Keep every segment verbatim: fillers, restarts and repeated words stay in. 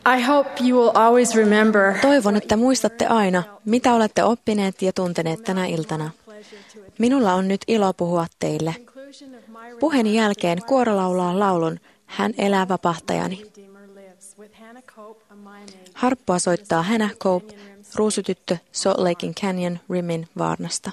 I hope you will always remember. Toivon, että muistatte aina, mitä olette oppineet ja tunteneet tänä iltana. Minulla on nyt ilo puhua teille. Puheeni jälkeen kuoro laulaa laulun Hän elää vapahtajani. Harppua soittaa Hannah Cope, ruusutyttö Salt Lakein Canyon Rimin Vaarnasta.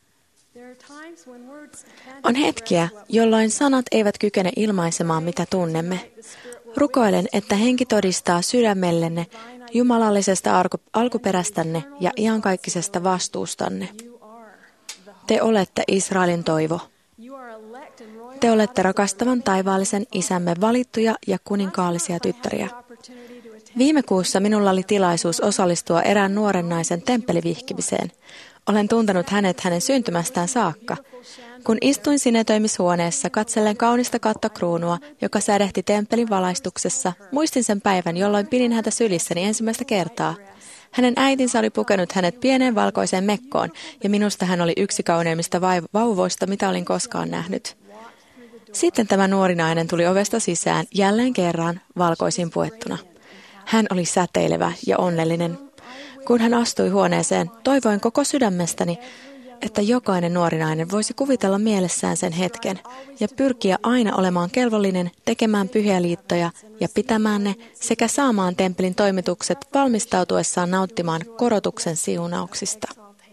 On hetkiä, jolloin sanat eivät kykene ilmaisemaan, mitä tunnemme. Rukoilen, että henki todistaa sydämellenne jumalallisesta alkuperästänne ja iankaikkisesta vastuustanne. Te olette Israelin toivo. Te olette rakastavan taivaallisen isämme valittuja ja kuninkaallisia tyttäriä. Viime kuussa minulla oli tilaisuus osallistua erään nuoren naisen temppelivihkimiseen. Olen tuntenut hänet hänen syntymästään saakka. Kun istuin sinetöimishuoneessa katsellen kaunista kattokruunua, joka sädehti temppelin valaistuksessa, muistin sen päivän, jolloin pidin häntä sylissäni ensimmäistä kertaa. Hänen äitinsä oli pukenut hänet pieneen valkoiseen mekkoon, ja minusta hän oli yksi kauneimmista vauvoista, mitä olin koskaan nähnyt. Sitten tämä nuori nainen tuli ovesta sisään, jälleen kerran valkoisin puettuna. Hän oli säteilevä ja onnellinen. Kun hän astui huoneeseen, toivoin koko sydämestäni, että jokainen nuori nainen voisi kuvitella mielessään sen hetken ja pyrkiä aina olemaan kelvollinen, tekemään pyhiä liittoja ja pitämään ne sekä saamaan temppelin toimitukset valmistautuessaan nauttimaan korotuksen siunauksista.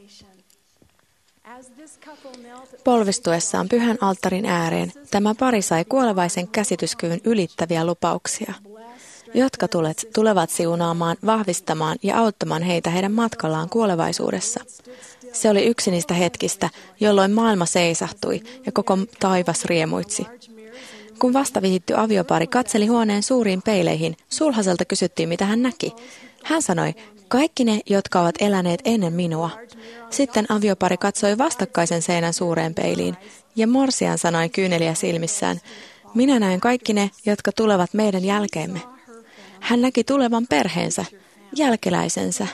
Polvistuessaan pyhän alttarin ääreen tämä pari sai kuolevaisen käsityskyvyn ylittäviä lupauksia, jotka tulet, tulevat siunaamaan, vahvistamaan ja auttamaan heitä heidän matkallaan kuolevaisuudessa. Se oli yksi niistä hetkistä, jolloin maailma seisahtui ja koko taivas riemuitsi. Kun vastavihitty aviopari katseli huoneen suuriin peileihin, sulhaselta kysyttiin, mitä hän näki. Hän sanoi, kaikki ne, jotka ovat eläneet ennen minua. Sitten aviopari katsoi vastakkaisen seinän suureen peiliin, ja morsian sanoi kyyneliä silmissään, minä näen kaikki ne, jotka tulevat meidän jälkeemme. Hän näki tulevan perheensä, jälkeläisensä.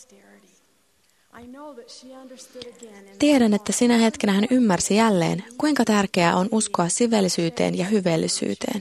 Tiedän, että sinä hetkenä hän ymmärsi jälleen, kuinka tärkeää on uskoa siveellisyyteen ja hyveellisyyteen.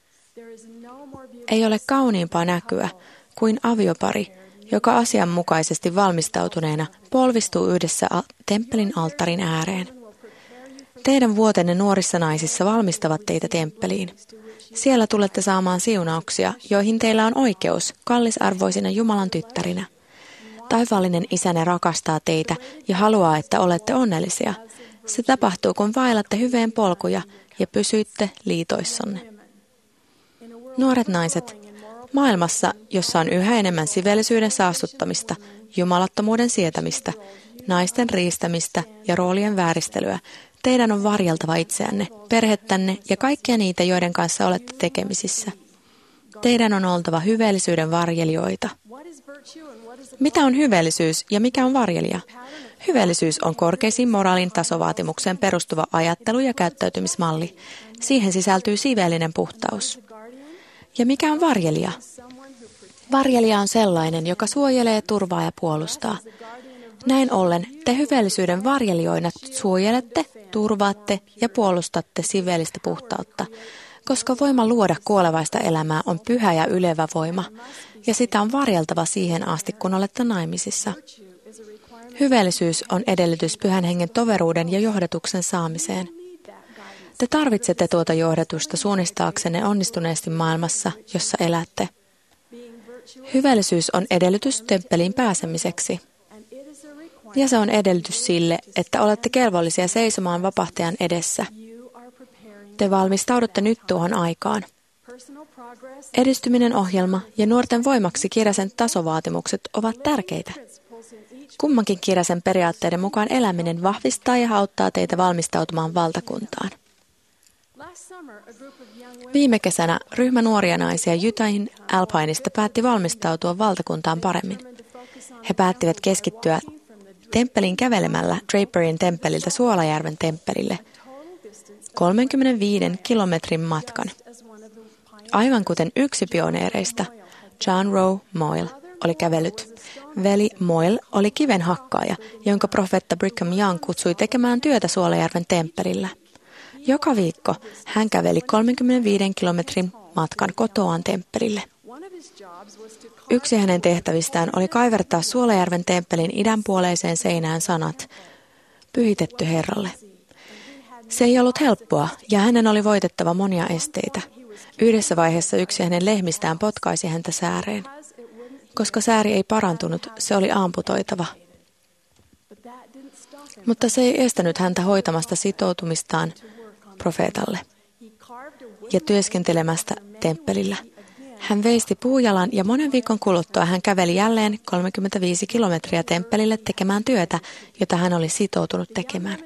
Ei ole kauniimpaa näkyä kuin aviopari, joka asianmukaisesti valmistautuneena polvistuu yhdessä temppelin alttarin ääreen. Teidän vuotenne nuorissa naisissa valmistavat teitä temppeliin. Siellä tulette saamaan siunauksia, joihin teillä on oikeus kallisarvoisina Jumalan tyttärinä. Taivaallinen isänne rakastaa teitä ja haluaa, että olette onnellisia. Se tapahtuu, kun vaellatte hyveen polkuja ja pysyitte liitoissanne. Nuoret naiset, maailmassa, jossa on yhä enemmän siveellisyyden saastuttamista, jumalattomuuden sietämistä, naisten riistämistä ja roolien vääristelyä, teidän on varjeltava itseänne, perhettänne ja kaikkia niitä, joiden kanssa olette tekemisissä. Teidän on oltava hyveellisyyden varjelijoita. Mitä on hyveellisyys ja mikä on varjelija? Hyveellisyys on korkeisiin moraalin tasovaatimukseen perustuva ajattelu- ja käyttäytymismalli. Siihen sisältyy siveellinen puhtaus. Ja mikä on varjelija? Varjelija on sellainen, joka suojelee, turvaa ja puolustaa. Näin ollen te hyveellisyyden varjelijoina suojelette, turvaatte ja puolustatte siveellistä puhtautta, koska voima luoda kuolevaista elämää on pyhä ja ylevä voima, ja sitä on varjeltava siihen asti, kun olette naimisissa. Hyveellisyys on edellytys pyhän hengen toveruuden ja johdatuksen saamiseen. Te tarvitsette tuota johdatusta suunnistaaksenne onnistuneesti maailmassa, jossa elätte. Hyveellisyys on edellytys temppeliin pääsemiseksi. Ja se on edellytys sille, että olette kelvollisia seisomaan vapahtajan edessä. Te valmistaudutte nyt tuohon aikaan. Edistyminen ohjelma ja nuorten voimaksi kirjasen tasovaatimukset ovat tärkeitä. Kummankin kirjasen periaatteiden mukaan eläminen vahvistaa ja auttaa teitä valmistautumaan valtakuntaan. Viime kesänä ryhmä nuoria naisia Utahin Alpineista päätti valmistautua valtakuntaan paremmin. He päättivät keskittyä temppeliin kävelemällä Draperin temppeliltä Suolajärven temppelille kolmekymmentäviisi kilometrin matkan. Aivan kuten yksi pioneereista, John Rowe Moyle, oli kävellyt. Veli Moyle oli kivenhakkaaja, jonka profeetta Brigham Young kutsui tekemään työtä Suolajärven temppelillä. Joka viikko hän käveli kolmekymmentäviisi kilometrin matkan kotoaan temppelille. Yksi hänen tehtävistään oli kaivertaa Suolajärven temppelin idänpuoleiseen seinään sanat, pyhitetty Herralle. Se ei ollut helppoa, ja hänen oli voitettava monia esteitä. Yhdessä vaiheessa yksi hänen lehmistään potkaisi häntä sääreen. Koska sääri ei parantunut, se oli amputoitava. Mutta se ei estänyt häntä hoitamasta sitoutumistaan profeetalle ja työskentelemästä temppelillä. Hän veisti puujalan ja monen viikon kuluttua hän käveli jälleen kolmekymmentäviisi kilometriä temppelille tekemään työtä, jota hän oli sitoutunut tekemään.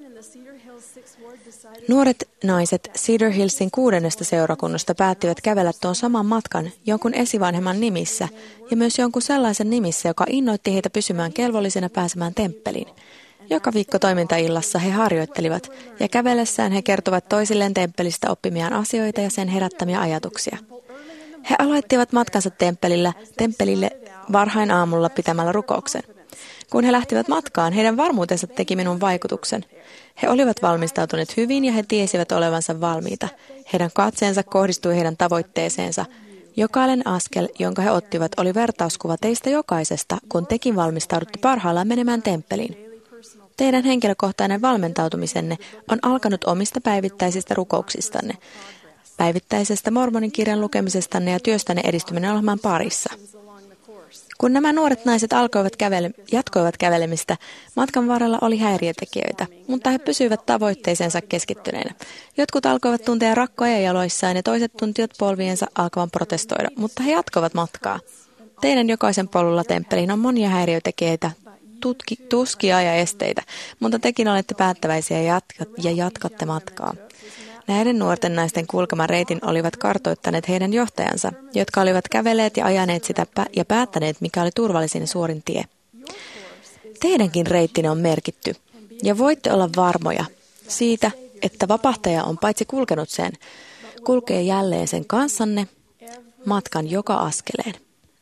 Nuoret naiset Cedar Hillsin kuudennesta seurakunnasta päättivät kävellä tuon saman matkan jonkun esivanhemman nimissä ja myös jonkun sellaisen nimissä, joka innoitti heitä pysymään kelvollisena pääsemään temppeliin. Joka viikko toimintaillassa he harjoittelivat ja kävellessään he kertovat toisilleen temppelistä oppimiaan asioita ja sen herättämiä ajatuksia. He aloittivat matkansa temppelillä, temppelille varhain aamulla pitämällä rukouksen. Kun he lähtivät matkaan, heidän varmuutensa teki minun vaikutuksen. He olivat valmistautuneet hyvin ja he tiesivät olevansa valmiita. Heidän katseensa kohdistui heidän tavoitteeseensa. Jokainen askel, jonka he ottivat, oli vertauskuva teistä jokaisesta, kun tekin valmistaudutte parhaillaan menemään temppeliin. Teidän henkilökohtainen valmentautumisenne on alkanut omista päivittäisistä rukouksistanne, päivittäisestä mormonin kirjan lukemisestanne ja työstänne edistyminen ohjelman parissa. Kun nämä nuoret naiset alkoivat kävele, jatkoivat kävelemistä, matkan varrella oli häiriötekijöitä, mutta he pysyivät tavoitteeseensa keskittyneenä. Jotkut alkoivat tuntea rakkoja jaloissaan ja toiset tuntivat polviensa alkavan protestoida, mutta he jatkoivat matkaa. Teidän jokaisen polulla temppeliin on monia häiriötekijöitä, tutki, tuskia ja esteitä, mutta tekin olette päättäväisiä ja, jatka, ja jatkatte matkaa. Näiden nuorten naisten kulkeman reitin olivat kartoittaneet heidän johtajansa, jotka olivat käveleet ja ajaneet sitä ja päättäneet, mikä oli turvallisin ja suorin tie. Teidänkin reittinne on merkitty, ja voitte olla varmoja siitä, että vapahtaja on paitsi kulkenut sen, kulkee jälleen sen kanssanne matkan joka askeleen.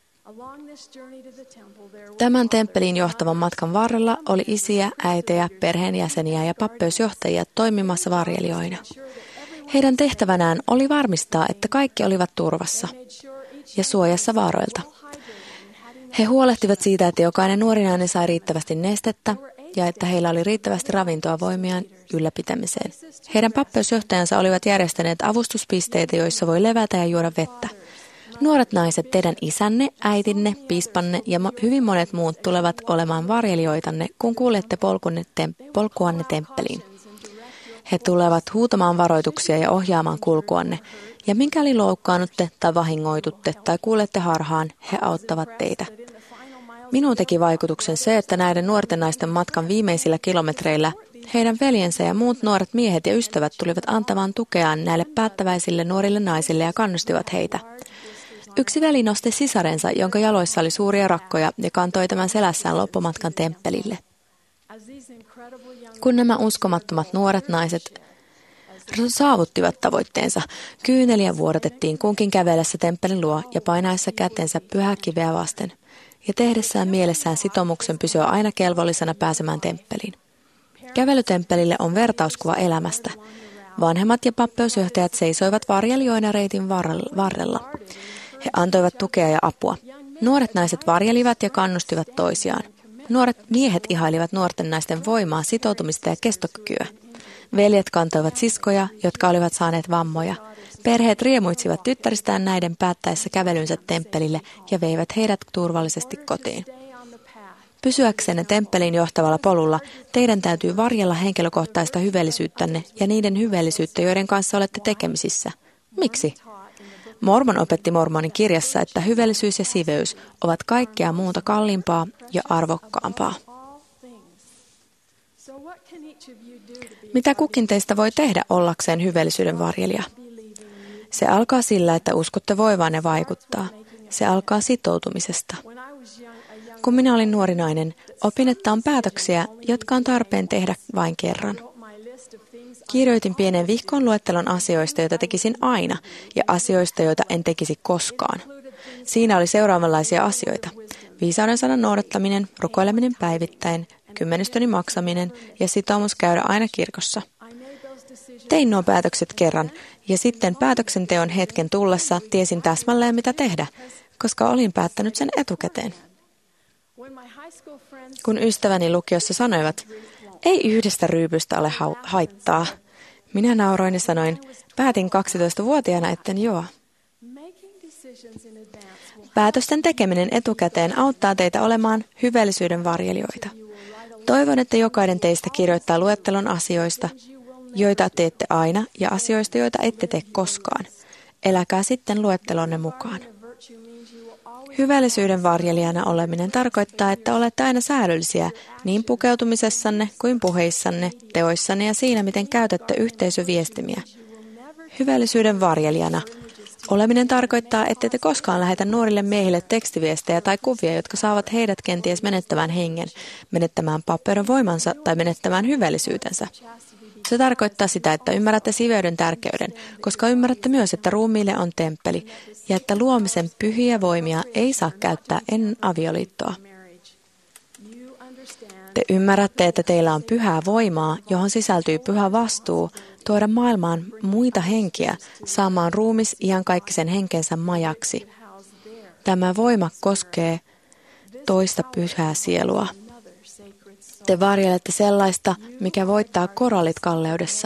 Tämän temppeliin johtavan matkan varrella oli isiä, äitejä, perheenjäseniä ja pappeusjohtajia toimimassa varjelijoina. Heidän tehtävänään oli varmistaa, että kaikki olivat turvassa ja suojassa vaaroilta. He huolehtivat siitä, että jokainen nuori nainen sai riittävästi nestettä ja että heillä oli riittävästi ravintoa voimiaan ylläpitämiseen. Heidän pappeusjohtajansa olivat järjestäneet avustuspisteitä, joissa voi levätä ja juoda vettä. Nuoret naiset, teidän isänne, äitinne, piispanne ja hyvin monet muut tulevat olemaan varjelijoitanne, kun kuljette polkunne tem- polkuanne temppeliin. He tulevat huutamaan varoituksia ja ohjaamaan kulkuanne, ja mikäli loukkaannutte tai vahingoitutte tai kuulette harhaan, he auttavat teitä. Minuun teki vaikutuksen se, että näiden nuorten naisten matkan viimeisillä kilometreillä heidän veljensä ja muut nuoret miehet ja ystävät tulivat antamaan tukeaan näille päättäväisille nuorille naisille ja kannustivat heitä. Yksi veli nosti sisarensa, jonka jaloissa oli suuria rakkoja, ja kantoi tämän selässään loppumatkan temppelille. Kun nämä uskomattomat nuoret naiset saavuttivat tavoitteensa, kyyneliä vuodatettiin kunkin kävellessä temppelin luo ja painaessa kätensä pyhää kiveä vasten, ja tehdessään mielessään sitoumuksen pysyä aina kelvollisena pääsemään temppeliin. Kävelytemppelille on vertauskuva elämästä. Vanhemmat ja pappeusjohtajat seisoivat varjelijoina reitin varrella. He antoivat tukea ja apua. Nuoret naiset varjelivat ja kannustivat toisiaan. Nuoret miehet ihailivat nuorten naisten voimaa, sitoutumista ja kestokykyä. Veljet kantoivat siskoja, jotka olivat saaneet vammoja. Perheet riemuitsivat tyttäristään näiden päättäessä kävelynsä temppelille ja veivät heidät turvallisesti kotiin. Pysyäksenne temppeliin johtavalla polulla, teidän täytyy varjella henkilökohtaista hyvällisyyttänne ja niiden hyvällisyyttä, joiden kanssa olette tekemisissä. Miksi? Mormon opetti Mormonin kirjassa, että hyvällisyys ja siveys ovat kaikkea muuta kalliimpaa ja arvokkaampaa. Mitä kukin teistä voi tehdä ollakseen hyvällisyyden varjelija? Se alkaa sillä, että uskotte voivanne vaikuttaa. Se alkaa sitoutumisesta. Kun minä olin nuori nainen, opin, että on päätöksiä, jotka on tarpeen tehdä vain kerran. Kirjoitin pienen vihkoon luettelon asioista, joita tekisin aina, ja asioista, joita en tekisi koskaan. Siinä oli seuraavanlaisia asioita. Viisauden sanan noudattaminen, rukoileminen päivittäin, kymmenystäni maksaminen ja sitoumus käydä aina kirkossa. Tein nuo päätökset kerran, ja sitten päätöksenteon hetken tullessa tiesin täsmälleen mitä tehdä. koska olin päättänyt sen etukäteen. Kun ystäväni lukiossa sanoivat, ei yhdestä ryypystä ole ha- haittaa, minä nauroin ja sanoin, päätin kaksitoistavuotiaana, etten juo. Päätösten tekeminen etukäteen auttaa teitä olemaan hyvällisyyden varjelijoita. Toivon, että jokainen teistä kirjoittaa luettelon asioista, joita teette aina, ja asioista, joita ette tee koskaan. Eläkää sitten luettelonne mukaan. Hyvällisyyden varjelijana oleminen tarkoittaa, että olette aina säädyllisiä niin pukeutumisessanne kuin puheissanne, teoissanne ja siinä, miten käytätte yhteisöviestimiä. Hyvällisyyden varjelijana oleminen tarkoittaa, että te koskaan lähetä nuorille miehille tekstiviestejä tai kuvia, jotka saavat heidät kenties menettämään hengen, menettämään papperon voimansa tai menettämään hyvällisyytensä. Se tarkoittaa sitä, että ymmärrätte siveyden tärkeyden, koska ymmärrätte myös, että ruumiille on temppeli ja että luomisen pyhiä voimia ei saa käyttää ennen avioliittoa. Te ymmärrätte, että teillä on pyhää voimaa, johon sisältyy pyhä vastuu tuoda maailmaan muita henkiä, saamaan ruumis iankaikkisen henkensä majaksi. Tämä voima koskee toista pyhää sielua. Te varjelette sellaista, mikä voittaa korallit kalleudessa.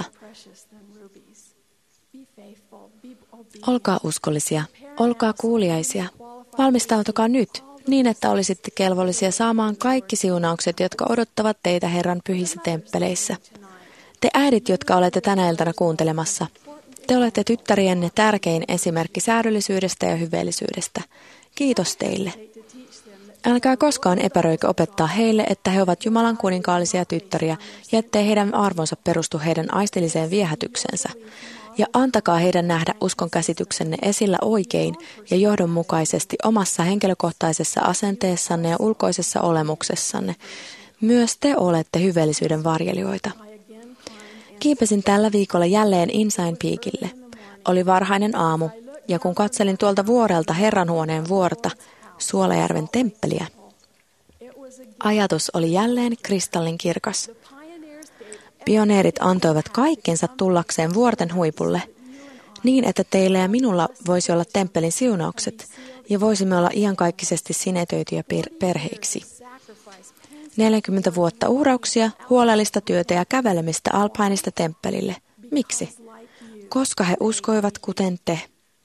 Olkaa uskollisia, olkaa kuuliaisia. Valmistautukaa nyt, niin että olisitte kelvollisia saamaan kaikki siunaukset, jotka odottavat teitä Herran pyhissä temppeleissä. Te äidit, jotka olette tänä iltana kuuntelemassa, te olette tyttärienne tärkein esimerkki säädöllisyydestä ja hyvällisyydestä. Kiitos teille. Älkää koskaan epäröikö opettaa heille, että he ovat Jumalan kuninkaallisia tyttäriä ja ettei heidän arvonsa perustu heidän aistilliseen viehätyksensä. Ja antakaa heidän nähdä uskon käsityksenne esillä oikein ja johdonmukaisesti omassa henkilökohtaisessa asenteessanne ja ulkoisessa olemuksessanne. Myös te olette hyvällisyyden varjelijoita. Kiipesin tällä viikolla jälleen Insign Peakille. Oli varhainen aamu, ja kun katselin tuolta vuorelta Herranhuoneen vuorta, Suolajärven temppeliä, ajatus oli jälleen kristallinkirkas. Pioneerit antoivat kaikkensa tullakseen vuorten huipulle, niin että teillä ja minulla voisi olla temppelin siunaukset, ja voisimme olla iankaikkisesti sinetöityjä per- perheiksi. neljäkymmentä vuotta uhrauksia, huolellista työtä ja kävelemistä Alpainista temppelille. Miksi? Koska he uskoivat kuten te.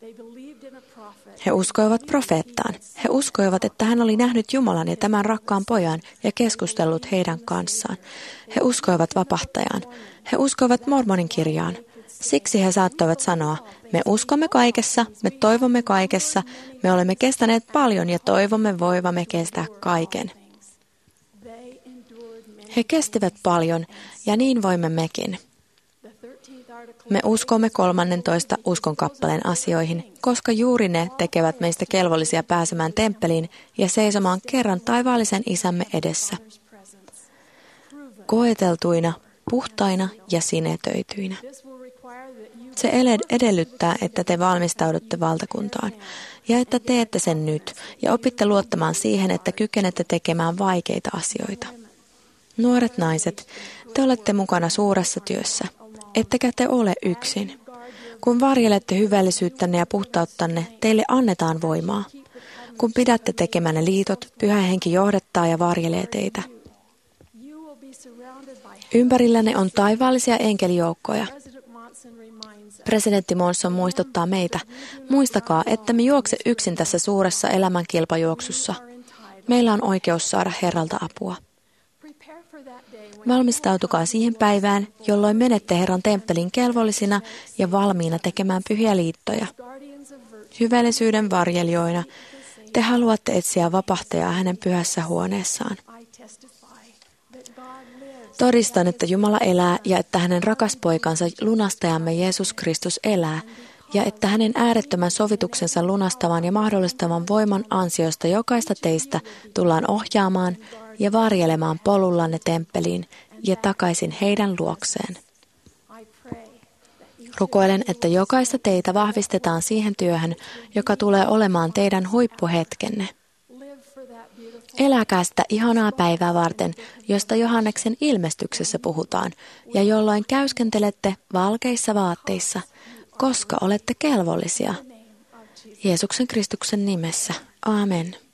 He uskoivat profeettaan. He uskoivat, että hän oli nähnyt Jumalan ja tämän rakkaan pojan ja keskustellut heidän kanssaan. He uskoivat vapahtajaan. He uskoivat Mormonin kirjaan. Siksi he saattoivat sanoa, me uskomme kaikessa, me toivomme kaikessa, me olemme kestäneet paljon ja toivomme voivamme kestää kaiken. He kestivät paljon ja niin voimme mekin. Me uskomme kolmannentoista uskonkappaleen asioihin, koska juuri ne tekevät meistä kelvollisia pääsemään temppeliin ja seisomaan kerran taivaallisen isämme edessä. Koeteltuina, puhtaina ja sinetöityinä. Se edellyttää, että te valmistaudutte valtakuntaan ja että teette sen nyt ja opitte luottamaan siihen, että kykenette tekemään vaikeita asioita. Nuoret naiset, te olette mukana suuressa työssä. Ettekä te ole yksin. Kun varjelette hyvällisyyttänne ja puhtauttanne, teille annetaan voimaa. Kun pidätte tekemänne liitot, Pyhä Henki johdattaa ja varjelee teitä. Ympärillänne on taivaallisia enkelijoukkoja. Presidentti Monson muistuttaa meitä, muistakaa, että me juokse yksin tässä suuressa elämän kilpajuoksussa. Meillä on oikeus saada Herralta apua. Valmistautukaa siihen päivään, jolloin menette Herran temppelin kelvollisina ja valmiina tekemään pyhiä liittoja. Hyvällisyyden varjelijoina te haluatte etsiä vapahtajaa hänen pyhässä huoneessaan. Todistan, että Jumala elää ja että hänen rakas poikansa lunastajamme Jeesus Kristus elää ja että hänen äärettömän sovituksensa lunastavan ja mahdollistavan voiman ansiosta jokaista teistä tullaan ohjaamaan ja varjelemaan polullanne temppeliin ja takaisin heidän luokseen. Rukoilen, että jokaista teitä vahvistetaan siihen työhön, joka tulee olemaan teidän huippuhetkenne. Eläkää sitä ihanaa päivää varten, josta Johanneksen ilmestyksessä puhutaan, ja jolloin käyskentelette valkeissa vaatteissa, koska olette kelvollisia. Jeesuksen Kristuksen nimessä. Aamen.